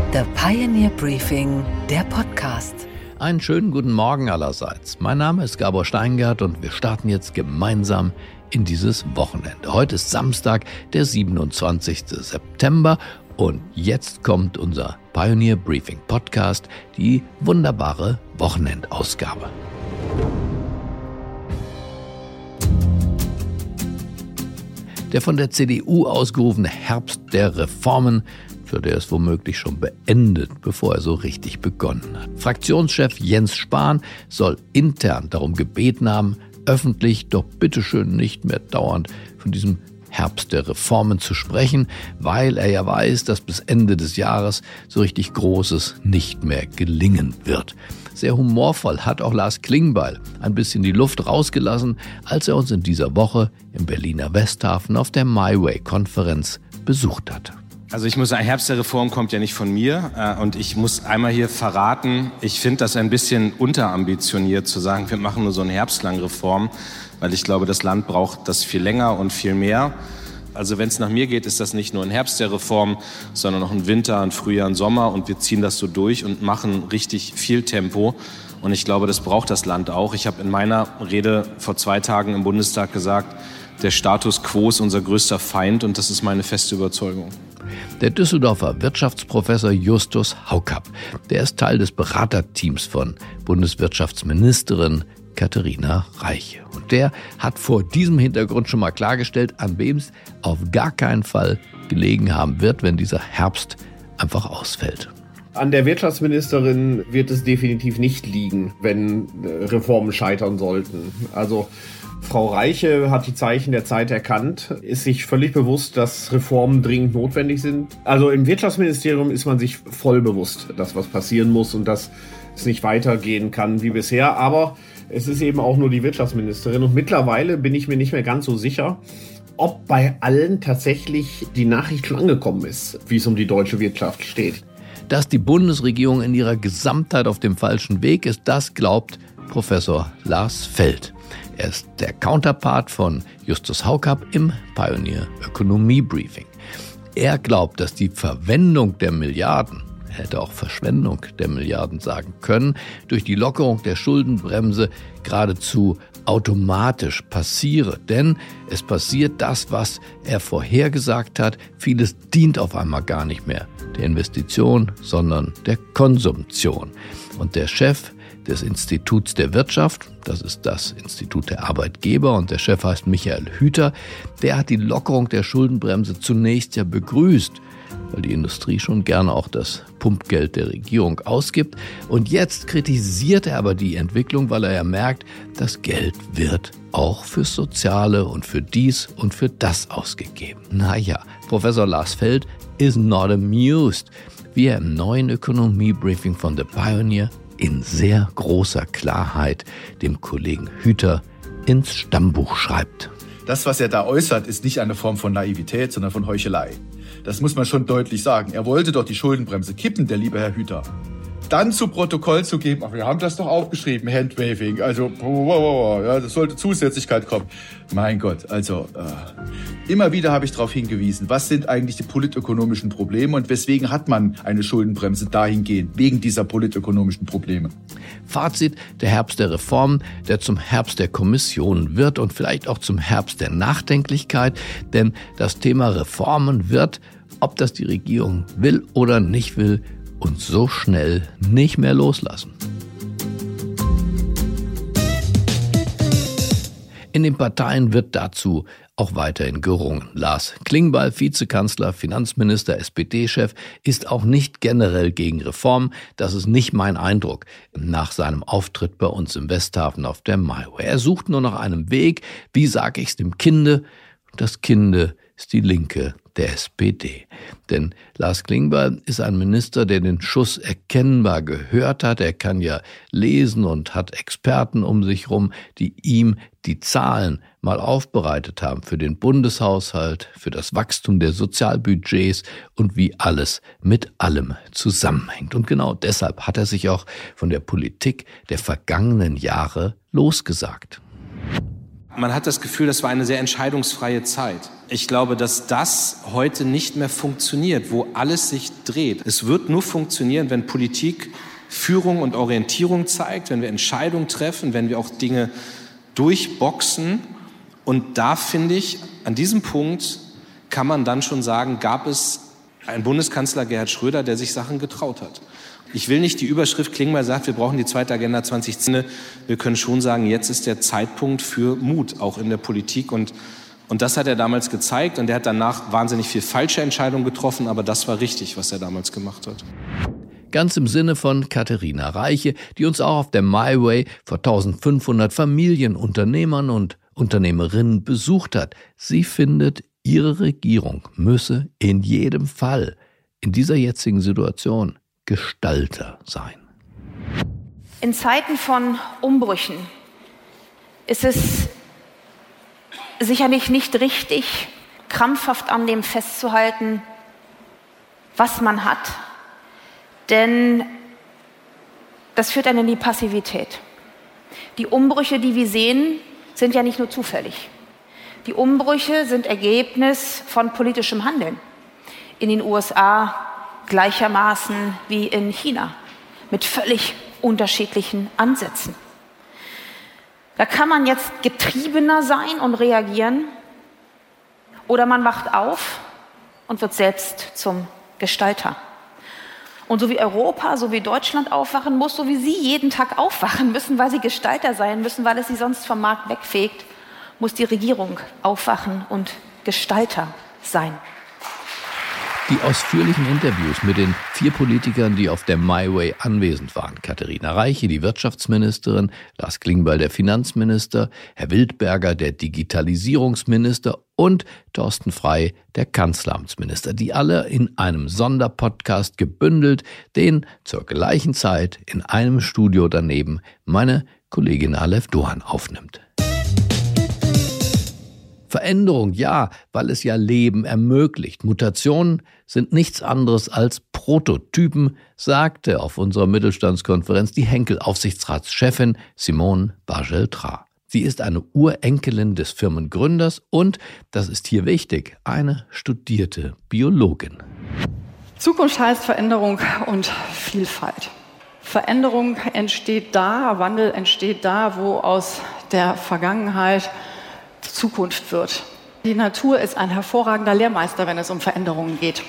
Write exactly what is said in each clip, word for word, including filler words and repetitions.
The Pioneer Briefing, der Podcast. Einen schönen guten Morgen allerseits. Mein Name ist Gabor Steingart und wir starten jetzt gemeinsam in dieses Wochenende. Heute ist Samstag, der siebenundzwanzigste September und jetzt kommt unser Pioneer Briefing Podcast, die wunderbare Wochenendausgabe. Der von der C D U ausgerufene Herbst der Reformen, für der es womöglich schon beendet, bevor er so richtig begonnen hat. Fraktionschef Jens Spahn soll intern darum gebeten haben, öffentlich doch bitteschön nicht mehr dauernd von diesem Herbst der Reformen zu sprechen, weil er ja weiß, dass bis Ende des Jahres so richtig Großes nicht mehr gelingen wird. Sehr humorvoll hat auch Lars Klingbeil ein bisschen die Luft rausgelassen, als er uns in dieser Woche im Berliner Westhafen auf der MyWay-Konferenz besucht hat. Also ich muss sagen, Herbst der Reform kommt ja nicht von mir äh, und ich muss einmal hier verraten, ich finde das ein bisschen unterambitioniert zu sagen, wir machen nur so eine herbstlange Reform, weil ich glaube, das Land braucht das viel länger und viel mehr. Also wenn es nach mir geht, ist das nicht nur ein Herbst der Reform, sondern noch ein Winter, ein Frühjahr, ein Sommer und wir ziehen das so durch und machen richtig viel Tempo. Und ich glaube, das braucht das Land auch. Ich habe in meiner Rede vor zwei Tagen im Bundestag gesagt, der Status quo ist unser größter Feind und das ist meine feste Überzeugung. Der Düsseldorfer Wirtschaftsprofessor Justus Haukapp, der ist Teil des Beraterteams von Bundeswirtschaftsministerin Katharina Reiche. Und der hat vor diesem Hintergrund schon mal klargestellt, an wem es auf gar keinen Fall gelegen haben wird, wenn dieser Herbst einfach ausfällt. An der Wirtschaftsministerin wird es definitiv nicht liegen, wenn Reformen scheitern sollten. Also Frau Reiche hat die Zeichen der Zeit erkannt, ist sich völlig bewusst, dass Reformen dringend notwendig sind. Also im Wirtschaftsministerium ist man sich voll bewusst, dass was passieren muss und dass es nicht weitergehen kann wie bisher. Aber es ist eben auch nur die Wirtschaftsministerin und mittlerweile bin ich mir nicht mehr ganz so sicher, ob bei allen tatsächlich die Nachricht schon angekommen ist, wie es um die deutsche Wirtschaft steht. Dass die Bundesregierung in ihrer Gesamtheit auf dem falschen Weg ist, das glaubt Professor Lars Feld. Er ist der Counterpart von Justus Haukapp im Pioneer Ökonomie Briefing. Er glaubt, dass die Verwendung der Milliarden, er hätte auch Verschwendung der Milliarden sagen können, durch die Lockerung der Schuldenbremse geradezu automatisch passiere. Denn es passiert das, was er vorhergesagt hat. Vieles dient auf einmal gar nicht mehr der Investition, sondern der Konsumption. Und der Chef des Instituts der Wirtschaft, das ist das Institut der Arbeitgeber und der Chef heißt Michael Hüter, der hat die Lockerung der Schuldenbremse zunächst ja begrüßt, weil die Industrie schon gerne auch das Pumpgeld der Regierung ausgibt. Und jetzt kritisiert er aber die Entwicklung, weil er ja merkt, das Geld wird auch fürs Soziale und für dies und für das ausgegeben. Naja, Professor Lars Feld is not amused, wie er im neuen Ökonomie-Briefing von The Pioneer in sehr großer Klarheit dem Kollegen Hüter ins Stammbuch schreibt. Das, was er da äußert, ist nicht eine Form von Naivität, sondern von Heuchelei. Das muss man schon deutlich sagen. Er wollte doch die Schuldenbremse kippen, der liebe Herr Hüter. Dann zu Protokoll zu geben, ach, wir haben das doch aufgeschrieben, Handwaving, also wow, wow, wow, ja, das sollte Zusätzlichkeit kommen. Mein Gott, also äh, immer wieder habe ich darauf hingewiesen, was sind eigentlich die politökonomischen Probleme und weswegen hat man eine Schuldenbremse dahingehend, wegen dieser politökonomischen Probleme. Fazit, der Herbst der Reformen, der zum Herbst der Kommission wird und vielleicht auch zum Herbst der Nachdenklichkeit, denn das Thema Reformen wird, ob das die Regierung will oder nicht will, uns so schnell nicht mehr loslassen. In den Parteien wird dazu auch weiterhin gerungen. Lars Klingbeil, Vizekanzler, Finanzminister, S P D-Chef, ist auch nicht generell gegen Reformen. Das ist nicht mein Eindruck nach seinem Auftritt bei uns im Westhafen auf der MyWay. Er sucht nur nach einem Weg. Wie sage ich's dem Kinde? Das Kinde ist die Linke der S P D. Denn Lars Klingbeil ist ein Minister, der den Schuss erkennbar gehört hat. Er kann ja lesen und hat Experten um sich rum, die ihm die Zahlen mal aufbereitet haben für den Bundeshaushalt, für das Wachstum der Sozialbudgets und wie alles mit allem zusammenhängt. Und genau deshalb hat er sich auch von der Politik der vergangenen Jahre losgesagt. man hat das Gefühl, das war eine sehr entscheidungsfreie Zeit. Ich glaube, dass das heute nicht mehr funktioniert, wo alles sich dreht. Es wird nur funktionieren, wenn Politik Führung und Orientierung zeigt, wenn wir Entscheidungen treffen, wenn wir auch Dinge durchboxen. Und da finde ich, an diesem Punkt kann man dann schon sagen, gab es einen Bundeskanzler Gerhard Schröder, der sich Sachen getraut hat. Ich will nicht die Überschrift Klingbeil sagt, wir brauchen die zweite Agenda zwanzig zehn. Wir können schon sagen, jetzt ist der Zeitpunkt für Mut, auch in der Politik. Und, und das hat er damals gezeigt. Und er hat danach wahnsinnig viel falsche Entscheidungen getroffen. Aber das war richtig, was er damals gemacht hat. Ganz im Sinne von Katharina Reiche, die uns auch auf der My Way vor eintausendfünfhundert Familienunternehmern und Unternehmerinnen besucht hat. Sie findet, ihre Regierung müsse in jedem Fall in dieser jetzigen Situation Gestalter sein. In Zeiten von Umbrüchen ist es sicherlich nicht richtig, krampfhaft an dem festzuhalten, was man hat. Denn das führt einen in die Passivität. Die Umbrüche, die wir sehen, sind ja nicht nur zufällig. Die Umbrüche sind Ergebnis von politischem Handeln. In den U S A gleichermaßen wie in China, mit völlig unterschiedlichen Ansätzen. Da kann man jetzt getriebener sein und reagieren, oder man wacht auf und wird selbst zum Gestalter. Und so wie Europa, so wie Deutschland aufwachen muss, so wie Sie jeden Tag aufwachen müssen, weil Sie Gestalter sein müssen, weil es Sie sonst vom Markt wegfegt, muss die Regierung aufwachen und Gestalter sein. Die ausführlichen Interviews mit den vier Politikern, die auf der My Way anwesend waren. Katharina Reiche, die Wirtschaftsministerin, Lars Klingbeil, der Finanzminister, Herr Wildberger, der Digitalisierungsminister und Thorsten Frey, der Kanzleramtsminister, die alle in einem Sonderpodcast gebündelt, den zur gleichen Zeit in einem Studio daneben meine Kollegin Aleph Doan aufnimmt. Veränderung, ja, weil es ja Leben ermöglicht. Mutationen sind nichts anderes als Prototypen, sagte auf unserer Mittelstandskonferenz die Henkel-Aufsichtsratschefin Simone Bargel-Tra. Sie ist eine Urenkelin des Firmengründers und, das ist hier wichtig, eine studierte Biologin. Zukunft heißt Veränderung und Vielfalt. Veränderung entsteht da, Wandel entsteht da, wo aus der Vergangenheit Zukunft wird. Die Natur ist ein hervorragender Lehrmeister, wenn es um Veränderungen geht.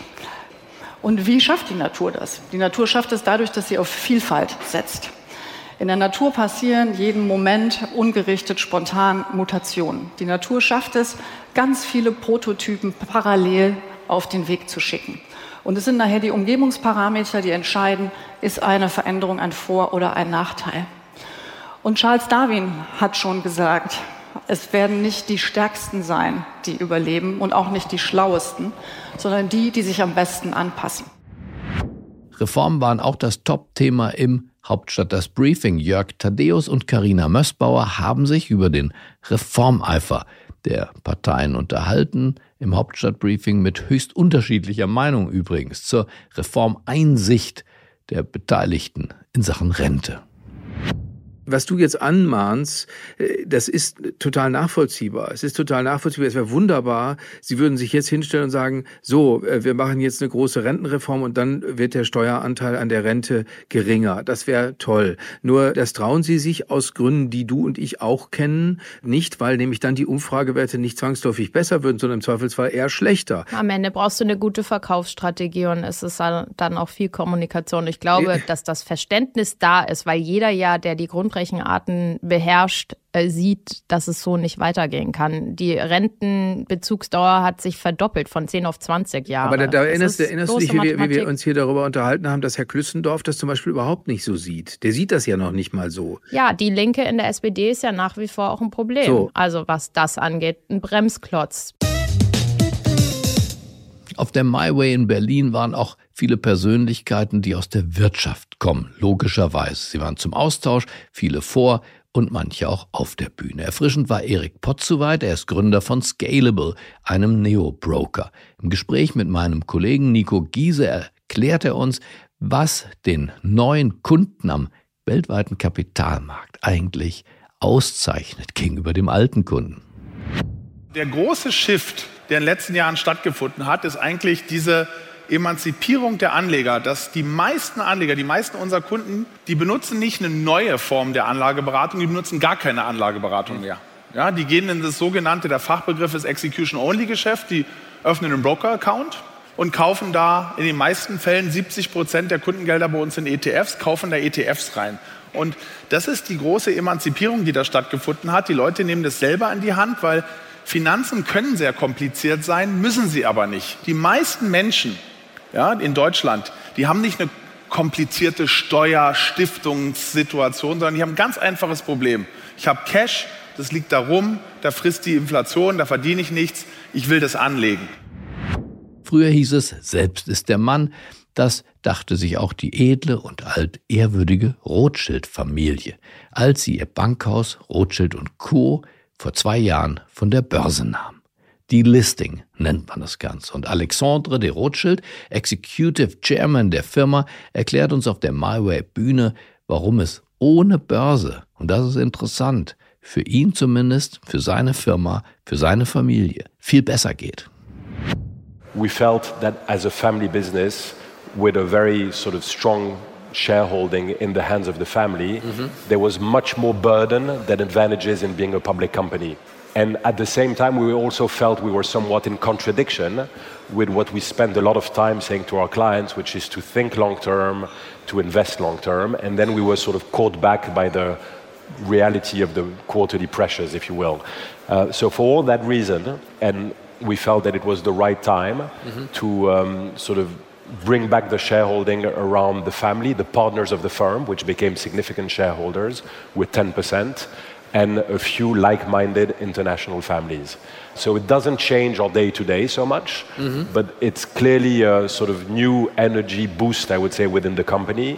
Und wie schafft die Natur das? Die Natur schafft es dadurch, dass sie auf Vielfalt setzt. In der Natur passieren jeden Moment ungerichtet, spontan Mutationen. Die Natur schafft es, ganz viele Prototypen parallel auf den Weg zu schicken. Und es sind nachher die Umgebungsparameter, die entscheiden, ist eine Veränderung ein Vor- oder ein Nachteil. Und Charles Darwin hat schon gesagt, es werden nicht die Stärksten sein, die überleben und auch nicht die Schlauesten, sondern die, die sich am besten anpassen. Reformen waren auch das Top-Thema im Hauptstadters Briefing. Jörg Thaddeus und Carina Mössbauer haben sich über den Reformeifer der Parteien unterhalten. Im Hauptstadtbriefing mit höchst unterschiedlicher Meinung übrigens zur Reformeinsicht der Beteiligten in Sachen Rente. Was du jetzt anmahnst, das ist total nachvollziehbar. Es ist total nachvollziehbar. Es wäre wunderbar, Sie würden sich jetzt hinstellen und sagen, so, wir machen jetzt eine große Rentenreform und dann wird der Steueranteil an der Rente geringer. Das wäre toll. Nur das trauen Sie sich aus Gründen, die du und ich auch kennen, nicht, weil nämlich dann die Umfragewerte nicht zwangsläufig besser würden, sondern im Zweifelsfall eher schlechter. Am Ende brauchst du eine gute Verkaufsstrategie und es ist dann auch viel Kommunikation. Ich glaube, dass das Verständnis da ist, weil jeder ja, der die Grundrechte Arten beherrscht, sieht, dass es so nicht weitergehen kann. Die Rentenbezugsdauer hat sich verdoppelt von zehn auf zwanzig Jahre. Aber da, da erinnerst, erinnerst du dich, wie wir, wie wir uns hier darüber unterhalten haben, dass Herr Klüssendorf das zum Beispiel überhaupt nicht so sieht. Der sieht das ja noch nicht mal so. Ja, die Linke in der S P D ist ja nach wie vor auch ein Problem. So. Also was das angeht, ein Bremsklotz. Auf der My Way in Berlin waren auch viele Persönlichkeiten, die aus der Wirtschaft kommen, logischerweise. Sie waren zum Austausch, viele vor und manche auch auf der Bühne. Erfrischend war Erik Potzuweit, er ist Gründer von Scalable, einem Neo-Broker. Im Gespräch mit meinem Kollegen Nico Giese erklärt er uns, was den neuen Kunden am weltweiten Kapitalmarkt eigentlich auszeichnet gegenüber dem alten Kunden. Der große Shift, der in den letzten Jahren stattgefunden hat, ist eigentlich diese Emanzipierung der Anleger, dass die meisten Anleger, die meisten unserer Kunden, die benutzen nicht eine neue Form der Anlageberatung, die benutzen gar keine Anlageberatung mehr. Ja, die gehen in das sogenannte, der Fachbegriff ist Execution-Only-Geschäft, die öffnen einen Broker-Account und kaufen da in den meisten Fällen siebzig Prozent der Kundengelder bei uns in E T Fs, kaufen da E T Fs rein. Und das ist die große Emanzipierung, die da stattgefunden hat. Die Leute nehmen das selber in die Hand, weil Finanzen können sehr kompliziert sein, müssen sie aber nicht. Die meisten Menschen, ja, in Deutschland, die haben nicht eine komplizierte Steuerstiftungssituation, sondern die haben ein ganz einfaches Problem. Ich habe Cash, das liegt da rum, da frisst die Inflation, da verdiene ich nichts, ich will das anlegen. Früher hieß es, selbst ist der Mann. Das dachte sich auch die edle und altehrwürdige Rothschild-Familie, als sie ihr Bankhaus Rothschild und Co. vor zwei Jahren von der Börse nahm. Delisting nennt man das Ganze. Und Alexandre de Rothschild, Executive Chairman der Firma, erklärt uns auf der MyWay-Bühne, warum es ohne Börse, und das ist interessant, für ihn zumindest, für seine Firma, für seine Familie, viel besser geht. We felt that as a family business, with a very sort of strong shareholding in the hands of the family, mm-hmm. there was much more burden than advantages in being a public company. And at the same time, we also felt we were somewhat in contradiction with what we spend a lot of time saying to our clients, which is to think long-term, to invest long-term. And then we were sort of caught back by the reality of the quarterly pressures, if you will. Uh, so for all that reason, and we felt that it was the right time mm-hmm. to um, sort of bring back the shareholding around the family, the partners of the firm, which became significant shareholders with ten percent. And a few like-minded international families. So it doesn't change our day-to-day so much, mm-hmm. but it's clearly a sort of new energy boost, I would say, within the company.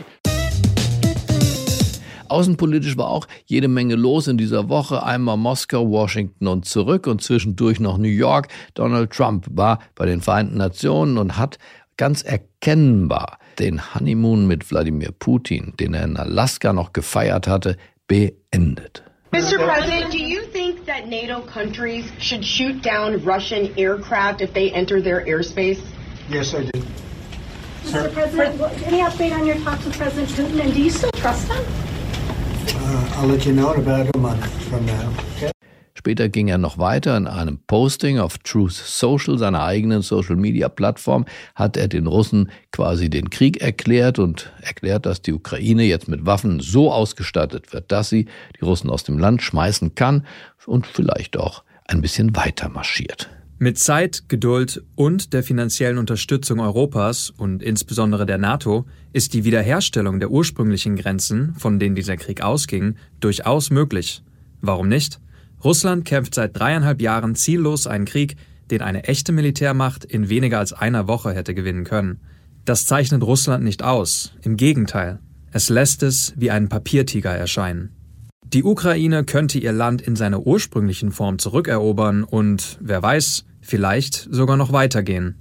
Außenpolitisch war auch jede Menge los in dieser Woche. Einmal Moskau, Washington und zurück und zwischendurch noch New York. Donald Trump war bei den Vereinten Nationen und hat ganz erkennbar den Honeymoon mit Wladimir Putin, den er in Alaska noch gefeiert hatte, beendet. Mister President, do you think that NATO countries should shoot down Russian aircraft if they enter their airspace? Yes, I do. Mister President, any update on your talks with President Putin, and do you still trust them? Uh, I'll let you know in about a month from now. Okay? Später ging er noch weiter. In einem Posting auf Truth Social, seiner eigenen Social-Media-Plattform, hat er den Russen quasi den Krieg erklärt und erklärt, dass die Ukraine jetzt mit Waffen so ausgestattet wird, dass sie die Russen aus dem Land schmeißen kann und vielleicht auch ein bisschen weiter marschiert. Mit Zeit, Geduld und der finanziellen Unterstützung Europas und insbesondere der NATO ist die Wiederherstellung der ursprünglichen Grenzen, von denen dieser Krieg ausging, durchaus möglich. Warum nicht? Russland kämpft seit dreieinhalb Jahren ziellos einen Krieg, den eine echte Militärmacht in weniger als einer Woche hätte gewinnen können. Das zeichnet Russland nicht aus. Im Gegenteil. Es lässt es wie einen Papiertiger erscheinen. Die Ukraine könnte ihr Land in seiner ursprünglichen Form zurückerobern und, wer weiß, vielleicht sogar noch weitergehen.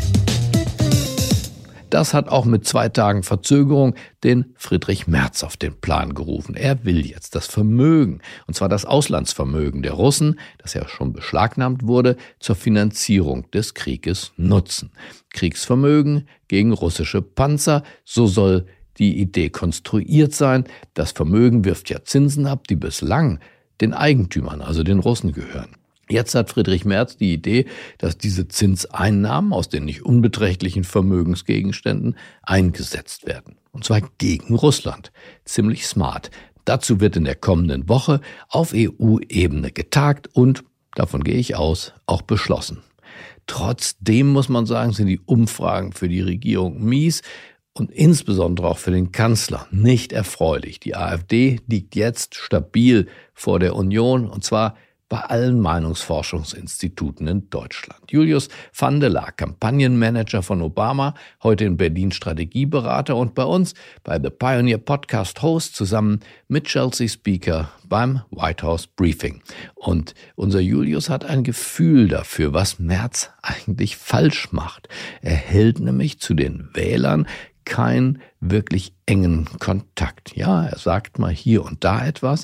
Das hat auch mit zwei Tagen Verzögerung den Friedrich Merz auf den Plan gerufen. Er will jetzt das Vermögen, und zwar das Auslandsvermögen der Russen, das ja schon beschlagnahmt wurde, zur Finanzierung des Krieges nutzen. Kriegsvermögen gegen russische Panzer, so soll die Idee konstruiert sein. Das Vermögen wirft ja Zinsen ab, die bislang den Eigentümern, also den Russen, gehören. Jetzt hat Friedrich Merz die Idee, dass diese Zinseinnahmen aus den nicht unbeträchtlichen Vermögensgegenständen eingesetzt werden. Und zwar gegen Russland. Ziemlich smart. Dazu wird in der kommenden Woche auf E U-Ebene getagt und, davon gehe ich aus, auch beschlossen. Trotzdem muss man sagen, sind die Umfragen für die Regierung mies und insbesondere auch für den Kanzler nicht erfreulich. Die AfD liegt jetzt stabil vor der Union, und zwar bei allen Meinungsforschungsinstituten in Deutschland. Julius van der Laar, Kampagnenmanager von Obama, heute in Berlin Strategieberater und bei uns bei The Pioneer Podcast Host zusammen mit Chelsea Speaker beim White House Briefing. Und unser Julius hat ein Gefühl dafür, was Merz eigentlich falsch macht. Er hält nämlich zu den Wählern keinen wirklich engen Kontakt. Ja, er sagt mal hier und da etwas,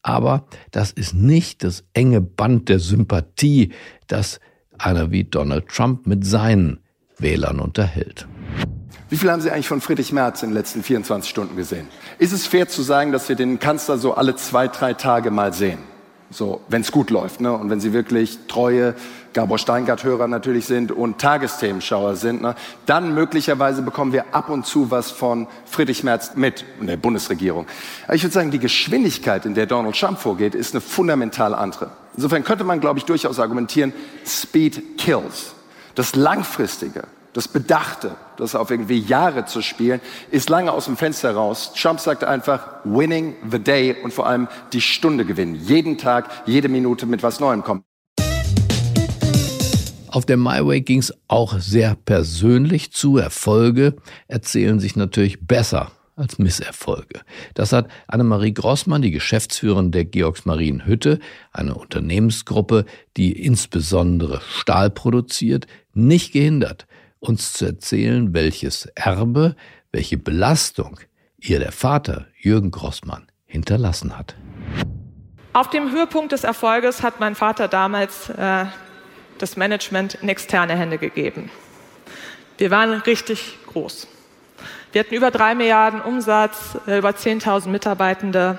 Aber das ist nicht das enge Band der Sympathie, das einer wie Donald Trump mit seinen Wählern unterhält. Wie viel haben Sie eigentlich von Friedrich Merz in den letzten vierundzwanzig Stunden gesehen? Ist es fair zu sagen, dass wir den Kanzler so alle zwei, drei Tage mal sehen? So, wenn es gut läuft, ne? Und wenn Sie wirklich treue Gabor Steingart-Hörer natürlich sind und Tagesthemenschauer sind, ne? Dann möglicherweise bekommen wir ab und zu was von Friedrich Merz mit in der Bundesregierung. Aber ich würde sagen, die Geschwindigkeit, in der Donald Trump vorgeht, ist eine fundamental andere. Insofern könnte man, glaube ich, durchaus argumentieren, Speed kills. Das Langfristige, das Bedachte, das auf irgendwie Jahre zu spielen, ist lange aus dem Fenster raus. Trump sagt einfach, winning the day und vor allem die Stunde gewinnen. Jeden Tag, jede Minute mit was Neuem kommen. Auf der My Way ging es auch sehr persönlich zu. Erfolge erzählen sich natürlich besser als Misserfolge. Das hat Annemarie Grossmann, die Geschäftsführerin der Georgsmarienhütte, eine Unternehmensgruppe, die insbesondere Stahl produziert, nicht gehindert, uns zu erzählen, welches Erbe, welche Belastung ihr der Vater Jürgen Grossmann hinterlassen hat. Auf dem Höhepunkt des Erfolges hat mein Vater damals äh, das Management in externe Hände gegeben. Wir waren richtig groß. Wir hatten über drei Milliarden Umsatz, äh, über zehntausend Mitarbeitende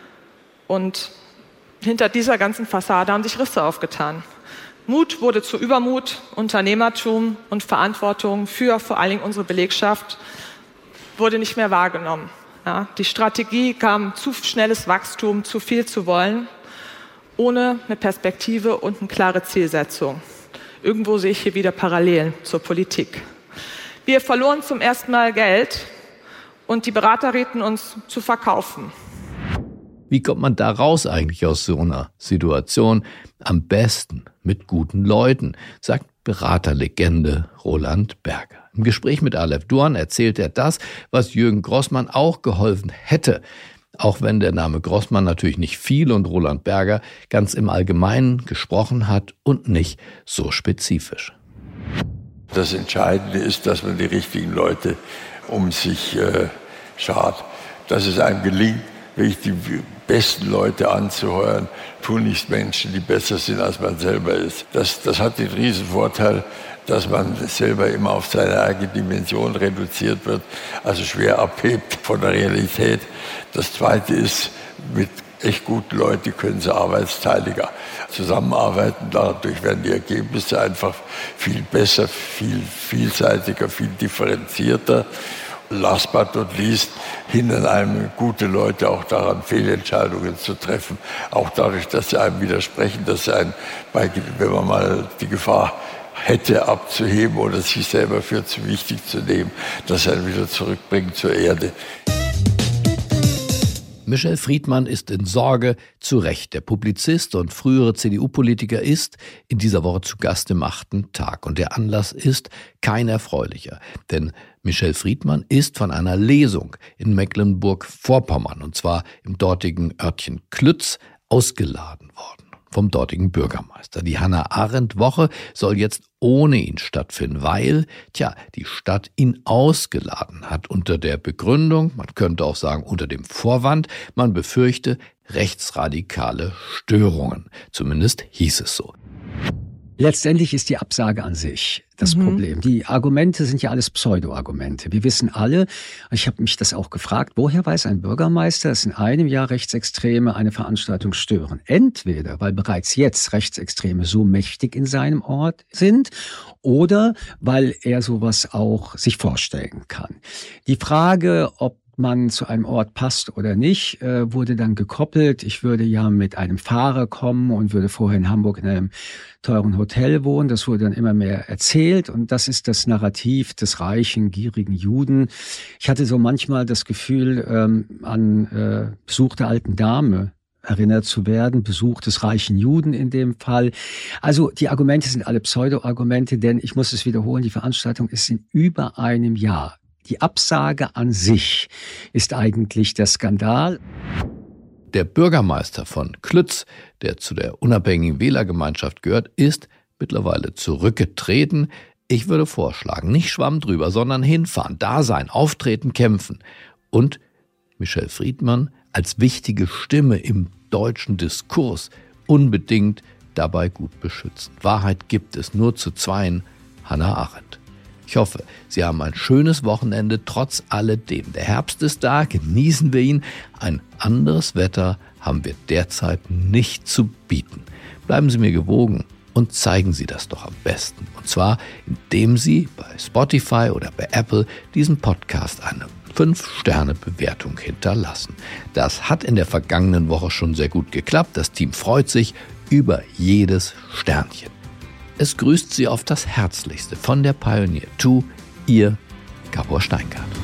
und hinter dieser ganzen Fassade haben sich Risse aufgetan. Mut wurde zu Übermut, Unternehmertum und Verantwortung für vor allen Dingen unsere Belegschaft wurde nicht mehr wahrgenommen. Ja, die Strategie kam zu schnelles Wachstum, zu viel zu wollen, ohne eine Perspektive und eine klare Zielsetzung. Irgendwo sehe ich hier wieder Parallelen zur Politik. Wir verloren zum ersten Mal Geld und die Berater rieten uns zu verkaufen. Wie kommt man da raus eigentlich aus so einer Situation? Am besten mit guten Leuten, sagt Beraterlegende Roland Berger. Im Gespräch mit Aleph Duan erzählt er das, was Jürgen Grossmann auch geholfen hätte. Auch wenn der Name Grossmann natürlich nicht viel und Roland Berger ganz im Allgemeinen gesprochen hat und nicht so spezifisch. Das Entscheidende ist, dass man die richtigen Leute um sich äh, schart. Dass es einem gelingt, wirklich die besten Leute anzuheuern, tunlichst Menschen, die besser sind, als man selber ist. Das, das hat den riesen Vorteil, dass man selber immer auf seine eigene Dimension reduziert wird, also schwer abhebt von der Realität. Das Zweite ist, mit echt guten Leuten können sie arbeitsteiliger zusammenarbeiten. Dadurch werden die Ergebnisse einfach viel besser, viel vielseitiger, viel differenzierter. Last but not least hindern einem gute Leute auch daran, Fehlentscheidungen zu treffen. Auch dadurch, dass sie einem widersprechen, dass sie einen, wenn man mal die Gefahr hätte abzuheben oder sich selber für zu wichtig zu nehmen, dass sie einen wieder zurückbringen zur Erde. Michel Friedmann ist in Sorge, zu Recht. Der Publizist und frühere C D U-Politiker ist in dieser Woche zu Gast im achten Tag. Und der Anlass ist kein erfreulicher. Denn Michel Friedmann ist von einer Lesung in Mecklenburg-Vorpommern, und zwar im dortigen Örtchen Klütz, ausgeladen worden vom dortigen Bürgermeister. Die Hannah-Arendt-Woche soll jetzt ohne ihn stattfinden, weil, tja, die Stadt ihn ausgeladen hat unter der Begründung, man könnte auch sagen unter dem Vorwand, man befürchte rechtsradikale Störungen. Zumindest hieß es so. Letztendlich ist die Absage an sich das mhm. Problem. Die Argumente sind ja alles Pseudo-Argumente. Wir wissen alle, ich habe mich das auch gefragt, woher weiß ein Bürgermeister, dass in einem Jahr Rechtsextreme eine Veranstaltung stören? Entweder, weil bereits jetzt Rechtsextreme so mächtig in seinem Ort sind, oder weil er sowas auch sich vorstellen kann. Die Frage, ob man zu einem Ort passt oder nicht, äh, wurde dann gekoppelt. Ich würde ja mit einem Fahrer kommen und würde vorher in Hamburg in einem teuren Hotel wohnen. Das wurde dann immer mehr erzählt und das ist das Narrativ des reichen, gierigen Juden. Ich hatte so manchmal das Gefühl, ähm, an äh, Besuch der alten Dame erinnert zu werden, Besuch des reichen Juden in dem Fall. Also die Argumente sind alle Pseudo-Argumente, denn ich muss es wiederholen, die Veranstaltung ist in über einem Jahr. Die Absage an sich ist eigentlich der Skandal. Der Bürgermeister von Klütz, der zu der unabhängigen Wählergemeinschaft gehört, ist mittlerweile zurückgetreten. Ich würde vorschlagen, nicht Schwamm drüber, sondern hinfahren, da sein, auftreten, kämpfen und Michel Friedmann als wichtige Stimme im deutschen Diskurs unbedingt dabei gut beschützen. Wahrheit gibt es nur zu zweien, Hannah Arendt. Ich hoffe, Sie haben ein schönes Wochenende trotz alledem. Der Herbst ist da, genießen wir ihn. Ein anderes Wetter haben wir derzeit nicht zu bieten. Bleiben Sie mir gewogen und zeigen Sie das doch am besten. Und zwar, indem Sie bei Spotify oder bei Apple diesem Podcast eine fünf Sterne Bewertung hinterlassen. Das hat in der vergangenen Woche schon sehr gut geklappt. Das Team freut sich über jedes Sternchen. Es grüßt Sie auf das Herzlichste von der Pioneer zwei, Ihr Gabor Steingart.